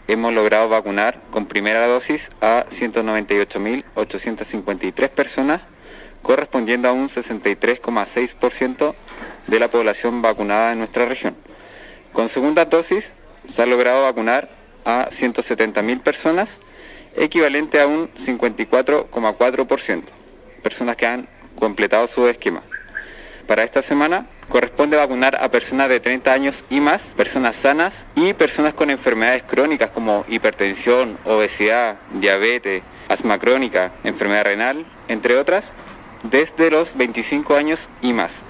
hemos logrado vacunar con primera dosis a 198.853 personas, correspondiendo a un 63,6% de la población vacunada en nuestra región. Con segunda dosis se ha logrado vacunar a 170.000 personas, equivalente a un 54,4%, personas que han completado su esquema. Para esta semana corresponde vacunar a personas de 30 años y más, personas sanas y personas con enfermedades crónicas como hipertensión, obesidad, diabetes, asma crónica, enfermedad renal, entre otras, desde los 25 años y más.